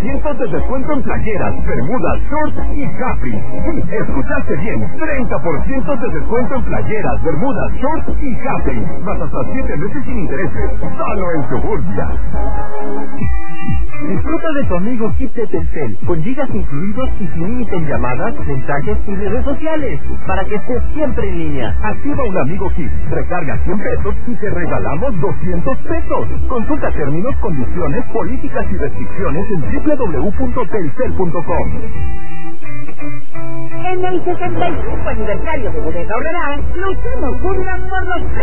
30% de descuento en playeras, bermudas, shorts y capri. Sí, escuchaste bien, 30% de descuento en playeras, bermudas, shorts y capri. Más hasta 7 meses sin intereses, solo en Suburbia. Disfruta de tu amigo Kit de Telcel, con gigas incluidos y sin límite en llamadas, mensajes y redes sociales, para que estés siempre en línea. Activa un amigo Kit, recarga 100 pesos y te regalamos 200 pesos. Consulta términos, condiciones, políticas y restricciones en www.telcel.com. En el 65 aniversario de Bodega Aurrerá, luchamos por los